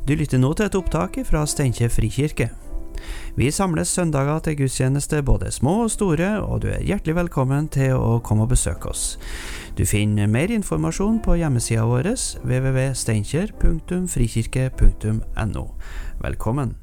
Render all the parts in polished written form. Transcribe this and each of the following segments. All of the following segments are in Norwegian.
Du lytter nå til et opptak fra Steinkjer Frikirke. Vi samles søndager til gudstjeneste både små og store, og du er hjertelig velkommen til å komme og besøke oss. Du finner mer informasjon på hjemmesida vår www.steinkjer.frikirke.no. Velkommen!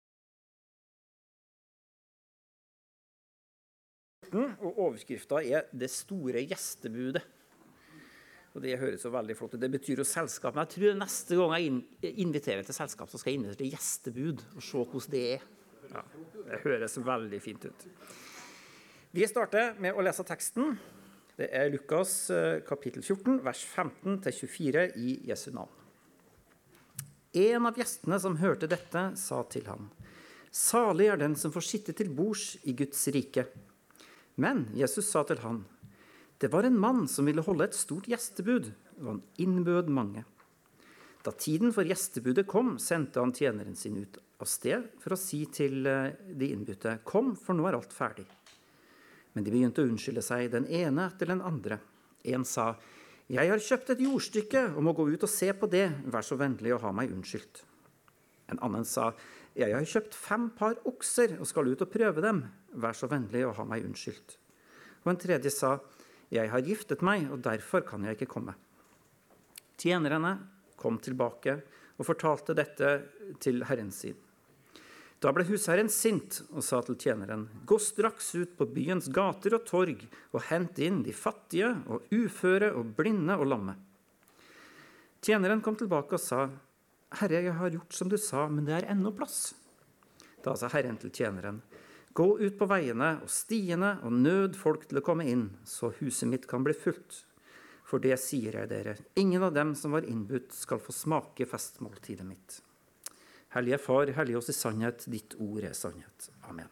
Og overskriften er «Det store gjestebudet». Og det høres så veldig flott ut. Det betyr jo selskap. Men jeg tror neste gang jeg inviterer til selskap, så skal jeg invitere til gjestebud og se hvordan det er. Ja, det høres veldig fint ut. Vi starter med å lese teksten. Det er Lukas kapittel 14, vers 15-24 i Jesu navn. En av gjestene som hørte dette sa til ham: «Salig er den som får sitte til bords i Guds rike.» Men Jesus sa til han: «Det var en mann som ville holde et stort gjestebud, og han innbød mange. Da tiden for gjestebudet kom, sendte han tjeneren sin ut av sted for å si til de innbytte: Kom, for nå er alt ferdig. Men de begynte å unnskylde seg, den ene etter den andre. En sa: Jeg har kjøpt et jordstykke og må gå ut og se på det, vær så vennlig å ha meg unnskyldt. En annen sa: Jeg har kjøpt 5 par okser og skal ut og prøve dem, vær så vennlig å ha meg unnskyldt. Og en tredje sa: Jeg har giftet meg, og derfor kan jeg ikke komme. Tjenerne kom tilbake og fortalte dette til herren sin. Da ble husherren sint og sa til tjeneren: Gå straks ut på byens gater og torg og hent inn de fattige og uføre og blinde og lamme. Tjeneren kom tilbake og sa: Herre, jeg har gjort som du sa, men det er ennå plass. Da sa herren til tjeneren: Gå ut på veiene og stiene og nød folk til å komme inn, så huset mitt kan bli fullt. For det sier jeg dere, ingen av dem som var innbudt skal få smake festmåltidet mitt. Hellige Far, hellige oss i sannhet, ditt ord er sannhet. Amen.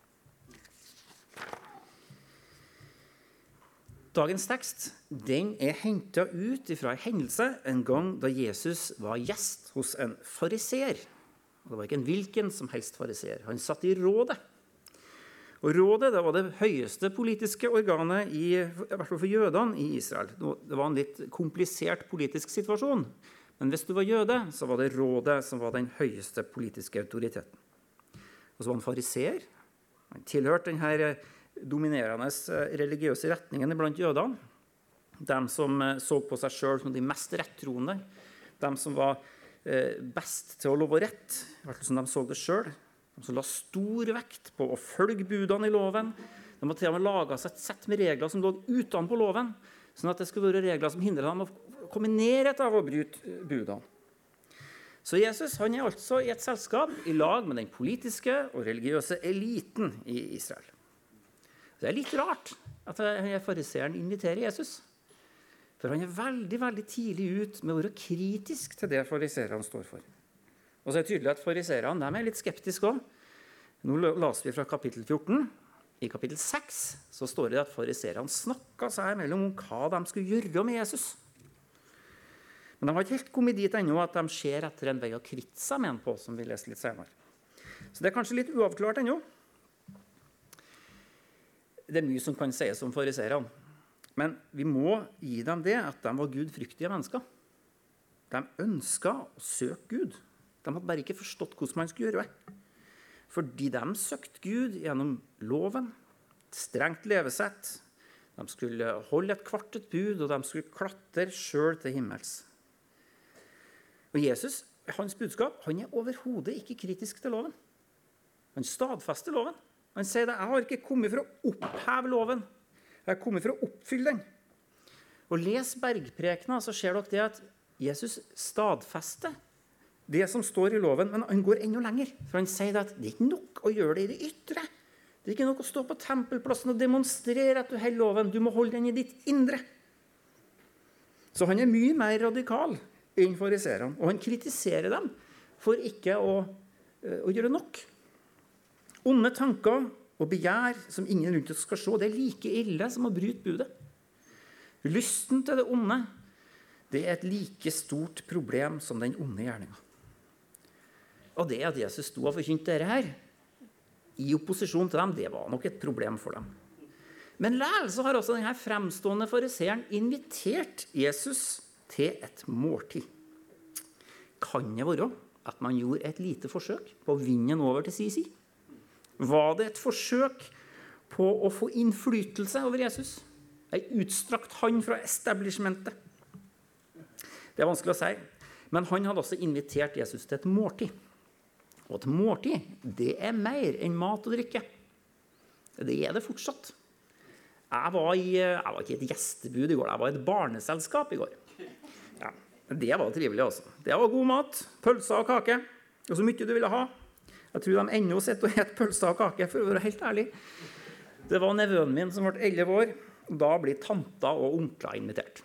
Dagens tekst, den er hentet ut fra en hendelse en gang da Jesus var gjest hos en fariseer. Det var ikke en hvilken som helst fariseer. Han satt i rådet. Og rådet, det var det høyeste politiske organet, i hvert fall for jødene i Israel. Det var en litt komplisert politisk situasjon. Men hvis du var jøde, så var det rådet som var den høyeste politiske autoriteten. Og så var han fariseer. Han tilhørte denne dominerende religiøse retningen blant jødene. De som så på seg selv som de mest rettroende. De som var best til å love rett, i hvert fall som de så det selv. De som la stor vekt på å følge budene i loven. De måtte til og med lage et sett med regler som lå utenpå loven, sånn at det skulle være regler som hindret dem å komme ned av å bryte budene. Så Jesus han er altså i et selskap i lag med den politiske og religiøse eliten i Israel. Det er litt rart at fariseeren inviterer Jesus, for han er veldig, veldig tidlig ut med å være kritisk til det fariseerne står for. Og så er det tydelig at fariseerne er litt skeptiske også. Nå leser vi fra kapittel 14. I kapittel 6 så står det at fariseerne snakket seg mellom om hva de skulle gjøre med Jesus. Men de har ikke helt kommet dit ennå at de ser etter en vei å kvitte seg med en på, som vi leser litt senere. Så det er kanskje litt uavklart ennå. Det er mye som kan sies om fariseerne. Men vi må gi dem det at de var gudfryktige mennesker. De ønsket å søke Gud. De hadde bare ikke forstått hvordan man skulle gjøre det. Fordi de søkte Gud gjennom loven, strengt levesett. De skulle holde et kvartet bud, og de skulle klatre selv til himmels. Og Jesus, hans budskap, han er overhodet ikke kritisk til loven. Han stadfester loven. Han sier det, jeg har ikke kommet for å oppheve loven. Jeg har kommet for å oppfylle den. Og les bergprekene, så ser dere det at Jesus stadfester det som står i loven, men han går enda lenger. For han sier at det er ikke nok å gjøre det i det ytre. Det er ikke nok å stå på tempelplassen og demonstrere at du holder loven. Du må holde den i ditt indre. Så han er mye mer radikal enn fariserene, og han kritiserer dem for ikke å gjøre nok. Onde tanker og begjær som ingen rundt oss skal se, det er like ille som å bryte budet. Lysten til det onde, det er et like stort problem som den onde gjerningen. Og det at Jesus sto og forkynte dette her, i opposisjon til dem, det var nok et problem for dem. Men likevel så har også denne fremstående fariseeren invitert Jesus til et måltid. Kan det være at man gjorde et lite forsøk på å vinne den over til sin side? Var det et forsøk på å få innflytelse over Jesus? En utstrakt hånd fra establishmentet? Det er vanskelig å si, men han hadde også invitert Jesus til et måltid. Og et måltid, det er mer enn mat og drikke. Det er det fortsatt. Jeg var ikke i et gjestebud i går, jeg var i et barneselskap i går. Ja, det var trivelig også. Det var god mat, pølser og kake, og så mye du ville ha. Jeg tror de ennå sitter og et pølser og kake, for å være helt ærlig. Det var nevøen min som ble 11 år, og da blir tanta og onkler invitert.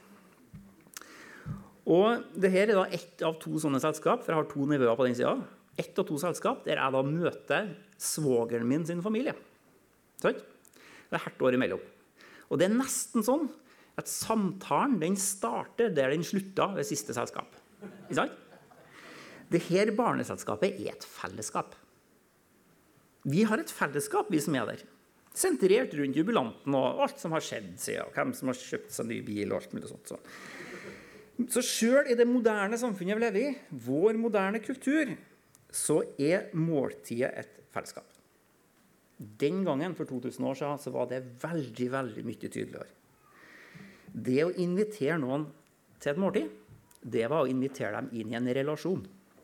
Og det her er da ett av 2 sånne selskap, for jeg har 2 nevøer på den siden. 1 av 2 selskap der jeg da møter svogeren min sin familie. Sånn? Det er hvert år imellom. Og det er nesten sånn at samtalen den starter der den slutta ved siste selskap. Ikke sant? Dette barneselskapet er et fellesskap. Vi har et fellesskap, vi som er der. Sentrert rundt jubilanten og alt som har skjedd siden, hvem som har kjøpt seg en ny bil og alt mulig sånt. Så selv i det moderne samfunnet vi lever i, vår moderne kultur, så er måltidet et fellesskap. Den gangen, for 2000 år siden, så var det veldig, veldig mye tydeligere. Det å invitere noen til et måltid, det var å invitere dem inn i en relasjon.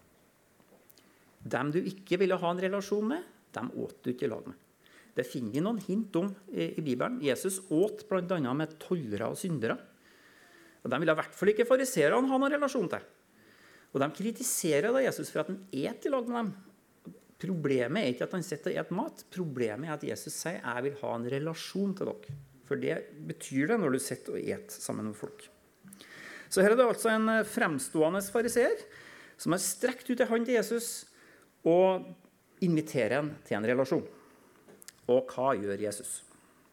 Dem du ikke ville ha en relasjon med, dem åt du ikke i lag med. Det finner vi noen hint om i Bibelen. Jesus åt blant annet med tollere og syndere. Og de ville i hvert fall ikke fariserene ha noen relasjon til. Og de kritiserer da Jesus for at han et i lag med dem. Problemet er ikke at han sitter og et mat. Problemet er at Jesus sier, jeg vil ha en relasjon til dere. For det betyr det når du sitter og et sammen med folk. Så her er det altså en fremstående fariser som har strekt ut en hånd til Jesus og inviterer han til en relasjon. Og hva gjør Jesus?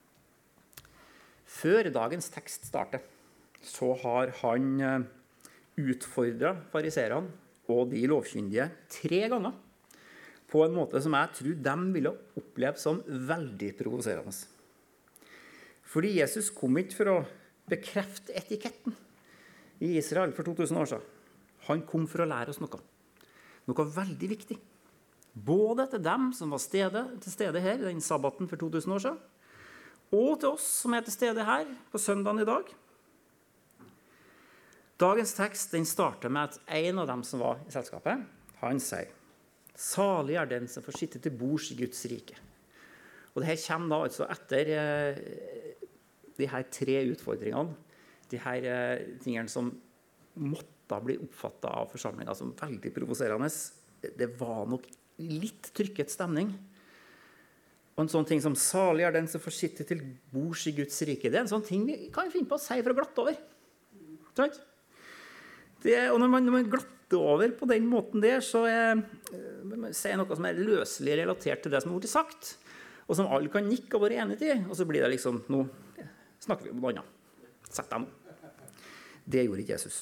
Før dagens tekst starter, så har han utfordret fariserene og de lovkyndige 3 ganger på en måte som jeg tror de ville oppleve som veldig provoserende. Fordi Jesus kom ikke for å bekrefte etiketten i Israel for 2000 år siden. Han kom for å lære oss noe. Noe veldig viktig. Både til dem som var til stede her den sabbaten for 2000 år siden, og til oss som er til stede her på søndagen i dag. Dagens tekst den starter med at en av dem som var i selskapet, han sier, salig er den som får sitte til bords i Guds rike. Og det her kommer da altså etter de her 3 utfordringene, de her tingene som måtte bli oppfattet av forsamlingen som veldig provoserende. Det var nok litt trykket stemning. Og en sånn ting som salig er den som får sitte til bords i Guds rike, det er en sånn ting vi kan finne på å si for å glatte over. Sånn? Og når man glatter over på den måten der, så sier jeg noe som er løselig relatert til det som har blitt sagt, og som alle kan nikke og være enige til, og så blir det liksom, nå snakker vi om noe annet. Sett deg nå. Det gjorde ikke Jesus.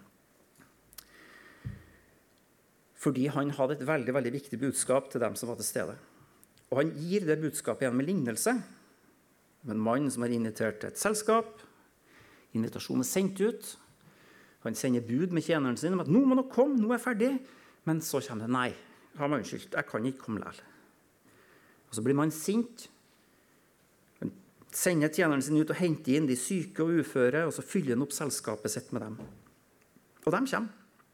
Fordi han hadde et veldig, veldig viktig budskap til dem som var til stede. Og han gir det budskapet gjennom en lignelse. En mann som har invitert til et selskap. Invitasjonen er sendt ut. Han sender bud med tjeneren sin om at nå må dere komme, nå er jeg ferdig. Men så kommer det, nei, ha meg unnskyldt, jeg kan ikke komme likevel. Og så blir man sint. Han sender tjeneren sin ut og henter inn de syke og uføre, og så fyller han opp selskapet sitt med dem. Og de kommer.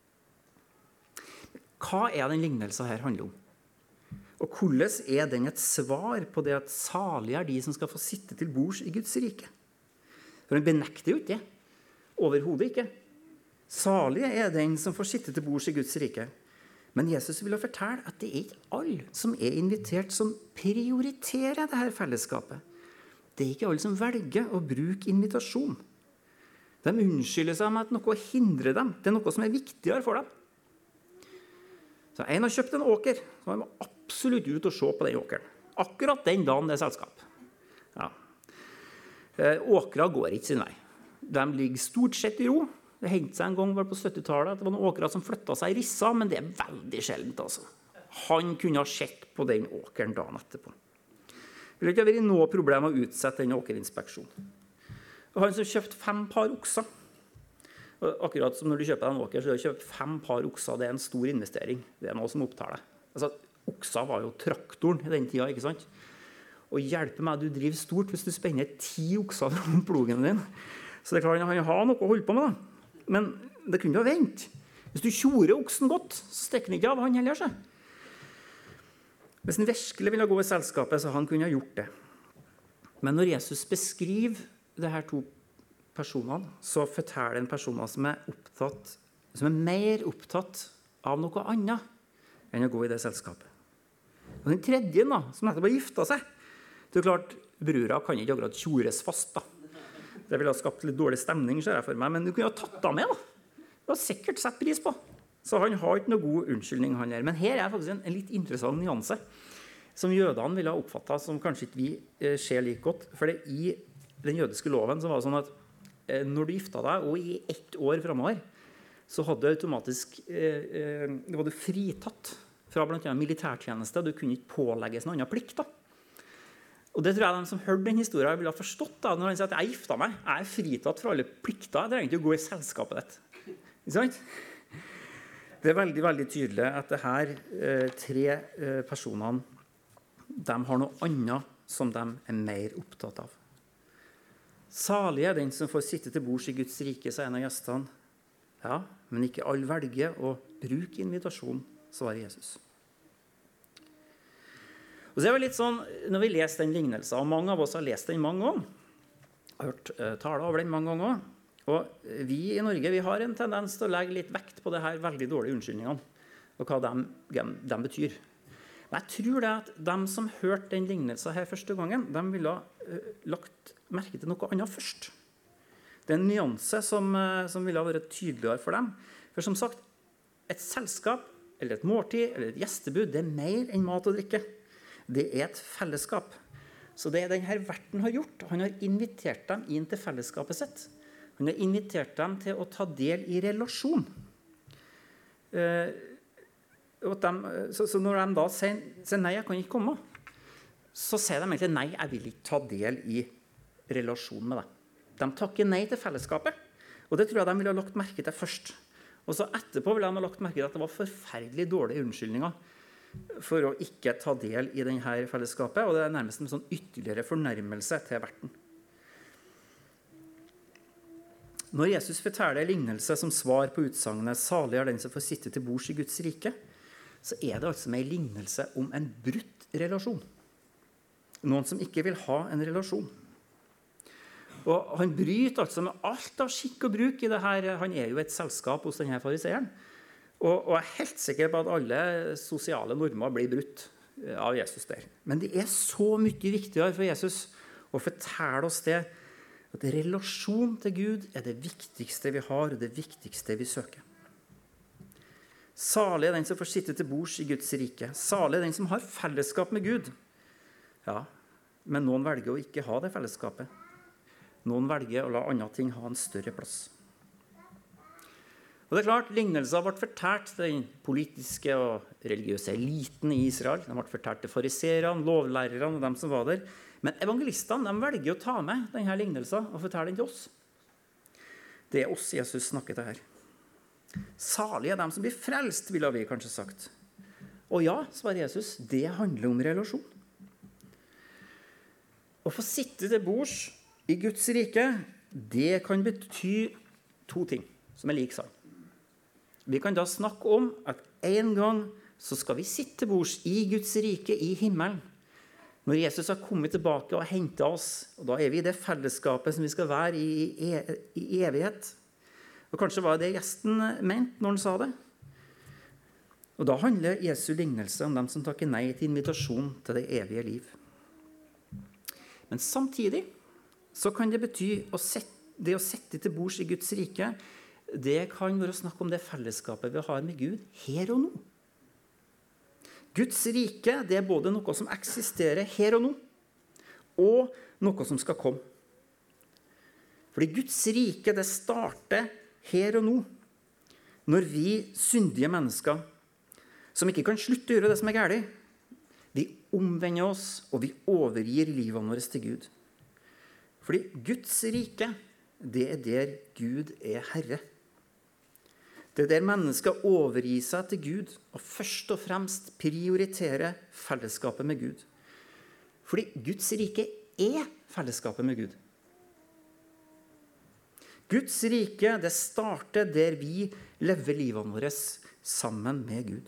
Hva er den lignelsen her handler om? Og hvordan er den et svar på det at salig er de som skal få sitte til bords i Guds rike? For han benekter jo ikke det. Overhodet ikke. Salig er den som får sitte til bords i Guds rike. Men Jesus vil fortelle at det er ikke alle som er invitert som prioriterer dette fellesskapet. Det er ikke alle som velger å bruke invitasjon. De unnskylder seg med at noe hindrer dem. Det er noe som er viktigere for dem. Så en har kjøpt en åker, så han må absolutt ut og se på den åkeren. Akkurat den dagen det er selskap. Ja. Åkere går ikke sin vei. De ligger stort sett i ro. Det hendte seg en gang på 70-tallet at det var noen åkere som flyttet seg i risser, men det er veldig sjeldent. Altså. Han kunne ha sett på den åkeren dagen etterpå. Det ville ikke vært noe problem å utsette den åkerinspeksjonen. Og han som kjøpte 5 par okser, Og akkurat som når du kjøper deg en åker, så du kjøper 5 par okser, det en stor investering. Det noe som opptar deg. Altså, okser var jo traktoren i den tiden, ikke sant? Og hjelper meg, du driver stort hvis du spenner 10 okser fra plogen din. Så det er klart, han har noe å holde på med da. Men det kunne jo vente. Hvis du kjorer oksen godt, så stikker han ikke av, han heller seg. Hvis han virkelig ville gå i selskapet, så han kunne ha gjort det. Men når Jesus beskriver det her 2 personene, så forteller en personer som er mer opptatt av noe annet enn å gå i det selskapet. Og den tredje, da, som nettopp har giftet seg, det er klart, brura kan ikke akkurat tjores fast, da. Det ville ha skapt litt dårlig stemning, ser jeg for meg, men du kunne ha tatt ham med, da. Det var sikkert sett pris på. Så han har ikke noe god unnskyldning, han her. Men her er faktisk en litt interessant nyanse, som jødene ville ha oppfattet, som kanskje ikke vi ser like godt. For det i den jødiske loven så var det sånn at når du giftet deg, og i 1 år fremover, så hadde du automatisk, var du fritatt fra blant annet militærtjeneste. Du kunne ikke pålegges en annen plikt, da. Og det tror jeg de som hørte den historien ville ha forstått da, når han sier at jeg giftet meg, jeg er fritatt fra alle plikter, jeg trenger ikke å gå i selskapet ditt. Ikke sant? Det er veldig, veldig tydelig at det her 3 personene, de har noe annet som de er mer opptatt av. Salig er den som får sitte til bords i Guds rike, sa en av gjestene. Ja, men ikke all velger å bruke invitasjon, svarer Jesus. Og så er det litt sånn, når vi leser den lignelsen, og mange av oss har lest den mange ganger, har hørt taler over den mange ganger, og vi i Norge vi har en tendens til å legge litt vekt på det her veldig dårlige unnskyldningene, og hva de betyr. Men jeg tror det at de som hørte den lignelsen her første gangen, de ville ha lagt merke til noe annet først. Det er en nyanse som ville ha vært tydeligere for dem. For som sagt, et selskap, eller et måltid, eller et gjestebud, det er mer enn mat og drikke. Det er et fellesskap. Så det denne verten har gjort, han har invitert dem inn til fellesskapet sitt. Han har invitert dem til å ta del i relasjon. Så når de da sier nei, jeg kan ikke komme, så sier de egentlig nei, jeg vil ikke ta del i relasjon med deg. De takker nei til fellesskapet, og det tror jeg de ville ha lagt merke til først. Og så etterpå ville de ha lagt merke til at det var forferdelig dårlige unnskyldninger for å ikke ta del i denne fellesskapet, og det er nærmest en sånn ytterligere fornærmelse til verten. Når Jesus forteller lignelse som svar på utsagnet «Salig er den som får sitte til bords i Guds rike», så er det altså med en lignelse om en brutt relasjon. Noen som ikke vil ha en relasjon. Og han bryter altså med alt av skikk og bruk i det her. Han er jo et selskap hos denne fariseeren. Og jeg er helt sikker på at alle sosiale normer blir brutt av Jesus der. Men det er så mye viktigere for Jesus å fortelle oss det, at relasjon til Gud er det viktigste vi har, og det viktigste vi søker. Salig er den som får sitte til bords i Guds rike. Salig er den som har fellesskap med Gud. Ja, men noen velger å ikke ha det fellesskapet. Noen velger å la andre ting ha en større plass. Og det er klart, lignelser ble fortalt til den politiske og religiøse eliten i Israel. De ble fortalt til fariserene, lovlærerne og dem som var der. Men evangelistene de velger å ta med denne lignelsen og fortelle den til oss. Det er oss Jesus snakker til her. Salig er dem som blir frelst, ville vi kanskje sagt. Og ja, svarer Jesus, det handler om relasjon. Å få sitte til bords i Guds rike, det kan bety 2 ting som er lik sann. Vi kan da snakke om at en gang så skal vi sitte til bords i Guds rike i himmelen. Når Jesus har kommet tilbake og hentet oss, og da er vi i det fellesskapet som vi skal være i evighet. Og kanskje var det gjesten ment når han sa det. Og da handler Jesu lignelse om dem som takker nei til invitasjon til det evige liv. Men samtidig så kan det bety det å sette til bords i Guds rike, det kan være å snakke om det fellesskapet vi har med Gud her og nå. Guds rike, det er både noe som eksisterer her og nå, og noe som skal komme. Fordi Guds rike, det starter her og nå, når vi syndige mennesker, som ikke kan slutte å gjøre det som er galt, vi omvender oss, og vi overgir livene våre til Gud. Fordi Guds rike, det er der Gud er herre. Det der mennesker overgir seg til Gud, og først og fremst prioriterer fellesskapet med Gud. Fordi Guds rike er fellesskapet med Gud. Guds rike, det starter der vi lever livene våre sammen med Gud.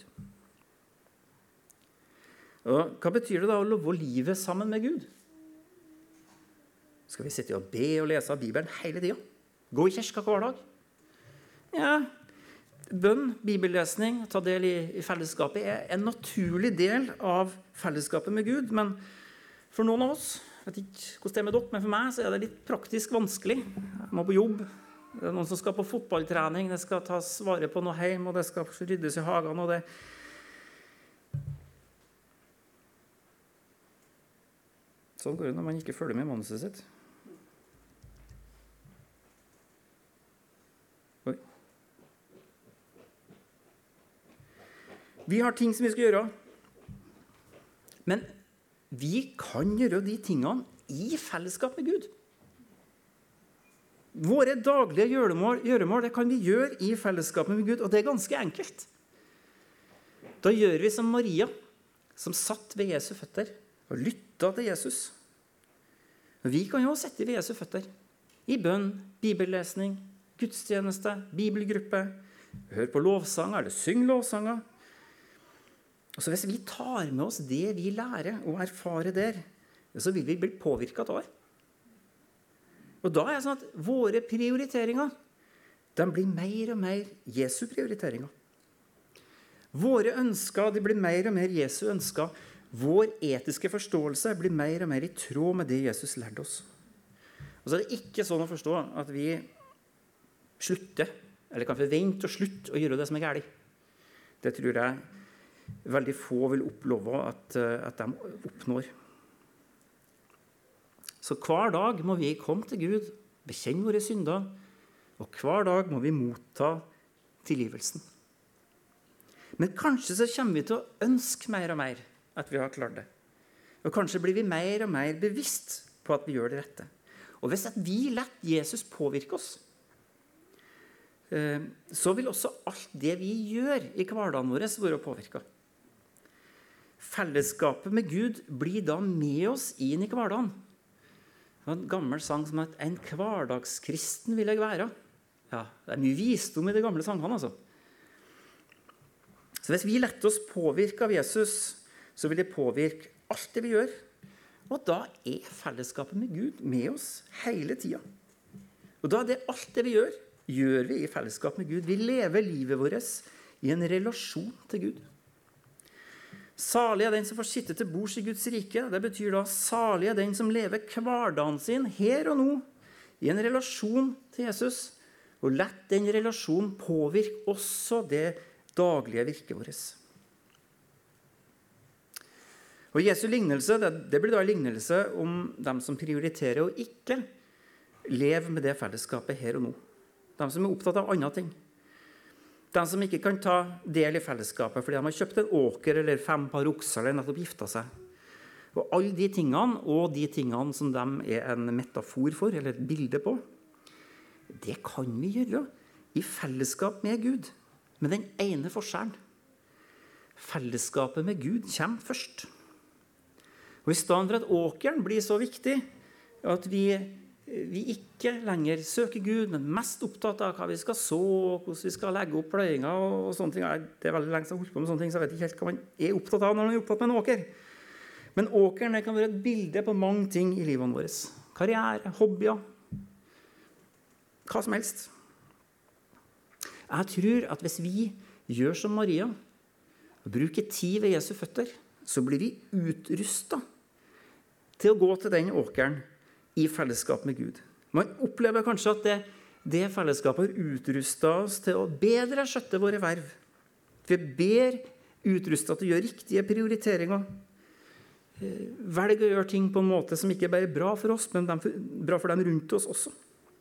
Og hva betyr det da å leve livet sammen med Gud? Skal vi sitte og be og lese Bibelen hele tiden? Gå i kirka hver dag? Ja, bønn, bibellesning, ta del i fellesskapet er en naturlig del av fellesskapet med Gud, men for noen av oss, jeg vet ikke hvordan det er med dere, men for meg så er det litt praktisk vanskelig. Jeg må på jobb, det er noen som skal på fotballtrening, det skal tas vare på noe hjem, og det skal ryddes i hagen, og det. Sånn går det når man ikke følger med manuset sitt. Oi. Vi har ting som vi skal gjøre, men vi kan gjøre de tingene i fellesskap med Gud. Våre daglige gjøremål det kan vi gjøre i fellesskap med Gud, og det er ganske enkelt. Da gjør vi som Maria, som satt ved Jesu føtter og lyttet til Jesus. Og vi kan jo sitte ved Jesu føtter i bønn, bibellesning, gudstjeneste, bibelgruppe, høre på lovsanger eller synge lovsanger. Og så hvis vi tar med oss det vi lærer og erfarer der, så vil vi bli påvirket av det. Og da er det sånn at våre prioriteringer, de blir mer og mer Jesu prioriteringer. Våre ønsker, de blir mer og mer Jesu ønsker. Vår etiske forståelse blir mer og mer i tråd med det Jesus lærte oss. Og så er det ikke sånn å forstå at vi slutter, eller kan forvente å slutte å gjøre det som er galt. Det tror jeg veldig få vil oppleve at de oppnår. Så hver dag må vi komme til Gud, bekjenne våre synder, og hver dag må vi motta tilgivelsen. Men kanskje så kommer vi til å ønske mer og mer at vi har klart det. Og kanskje blir vi mer og mer bevisst på at vi gjør det rette. Og hvis vi lar Jesus påvirke oss, så vil også alt det vi gjør i hverdagen vår være påvirket. Fellesskapet med Gud blir da med oss inn i hverdagen. Det var en gammel sang som het «En hverdagskristen vil jeg være». Ja, det er mye visdom i de gamle sangene, altså. Så hvis vi lar oss påvirke av Jesus, så vil det påvirke alt det vi gjør. Og da er fellesskapet med Gud med oss hele tiden. Og da er det alt det vi gjør vi i fellesskap med Gud. Vi lever livet vårt i en relasjon til Gud. Salig er den som får sitte til bords i Guds rike. Det betyr da salig er den som lever hverdagen sin her og nå i en relasjon til Jesus, og lett den relasjonen påvirke også det daglige virket vårt. Og Jesu lignelse, det blir da en lignelse om dem som prioriterer å ikke leve med det fellesskapet her og nå. De som er opptatt av andre ting. De som ikke kan ta del i fellesskapet fordi de har kjøpt en åker eller 5 par okser eller nettopp giftet seg. Og alle de tingene, og de tingene som de er en metafor for, eller et bilde på, det kan vi gjøre i fellesskap med Gud, med den ene forskjellen. Fellesskapet med Gud kommer først. Og i stedet for at åkeren blir så viktig, at vi ikke lenger søker Gud, men mest opptatt av hva vi skal så, hvordan vi skal legge opp pløyinga og sånne ting. Det er veldig lenge siden jeg har holdt på med sånne ting, så jeg vet ikke helt hva man er opptatt av når man er opptatt med en åker. Men åkeren kan være et bilde på mange ting i livene våre. Karriere, hobbyer, hva som helst. Jeg tror at hvis vi gjør som Maria, og bruker tid ved Jesu føtter, så blir vi utrustet til å gå til den åkeren i fellesskap med Gud. Man opplever kanskje at det fellesskapet har utrustet oss til å bedre skjøtte våre verv. Vi er bedre utrustet til å gjøre riktige prioriteringer. Velge å gjøre ting på en måte som ikke bare er bra for oss, men bra for dem rundt oss også.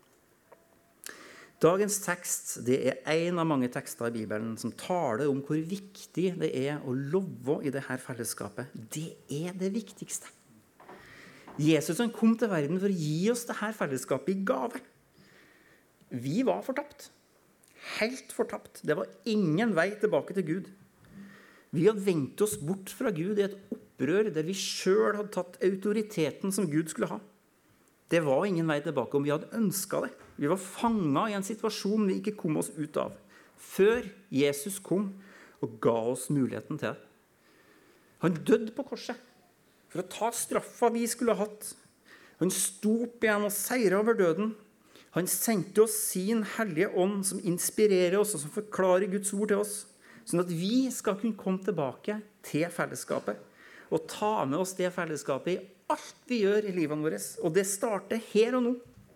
Dagens tekst, det er en av mange tekster i Bibelen som taler om hvor viktig det er å leve i dette fellesskapet. Det er det viktigste. Jesus han kom til verden for å gi oss dette fellesskapet i gave. Vi var fortapt. helt fortapt. Det var ingen vei tilbake til Gud. Vi hadde vendt oss bort fra Gud i et opprør der vi selv hadde tatt autoriteten som Gud skulle ha. Det var ingen vei tilbake om vi hadde ønsket det. Vi var fanget i en situasjon vi ikke kom oss ut av, før Jesus kom og ga oss muligheten til det. Han døde på korset for å ta straffa vi skulle ha hatt. Han sto opp igjen og seiret over døden. Han sendte oss sin hellige ånd som inspirerer oss og som forklarer Guds ord til oss, sånn at vi skal kunne komme tilbake til fellesskapet og ta med oss det fellesskapet i alt vi gjør i livene våre. Og det starter her og nå.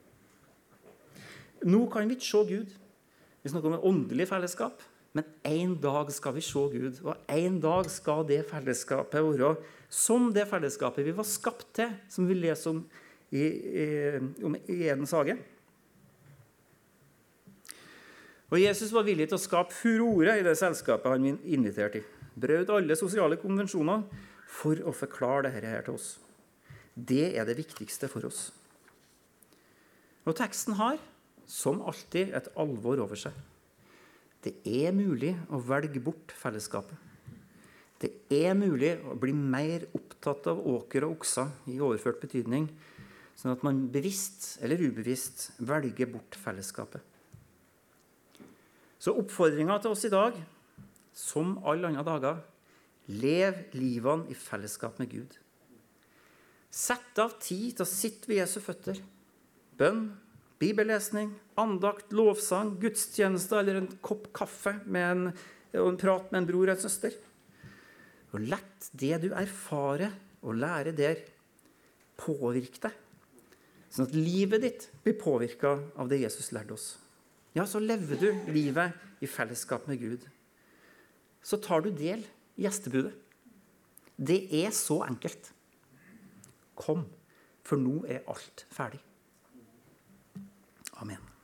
Nå kan vi ikke se Gud. Vi snakker om en åndelig fellesskap, men en dag skal vi se Gud, og en dag skal det fellesskapet være som det fellesskapet vi var skapt til, som vi leser om i Edens hage. Og Jesus var villig til å skape furore i det selskapet han inviterte i. Brøt alle sosiale konvensjoner for å forklare dette her til oss. Det er det viktigste for oss. Og teksten har, som alltid, et alvor over seg. Det er mulig å velge bort fellesskapet. Det er mulig å bli mer opptatt av åker og okser i overført betydning, sånn at man bevisst eller ubevisst velger bort fellesskapet. Så oppfordringen til oss i dag, som alle andre dager, lev livene i fellesskap med Gud. Sett av tid til å sitte ved Jesu føtter. Bønn, bibellesning, andakt, lovsang, gudstjeneste eller en kopp kaffe med en prat med en bror eller søster. Og lett det du erfarer og lærer der påvirke deg, sånn at livet ditt blir påvirket av det Jesus lærte oss. Ja, så lever du livet i fellesskap med Gud. Så tar du del i gjestebudet. Det er så enkelt. Kom, for nå er alt ferdig. Amen.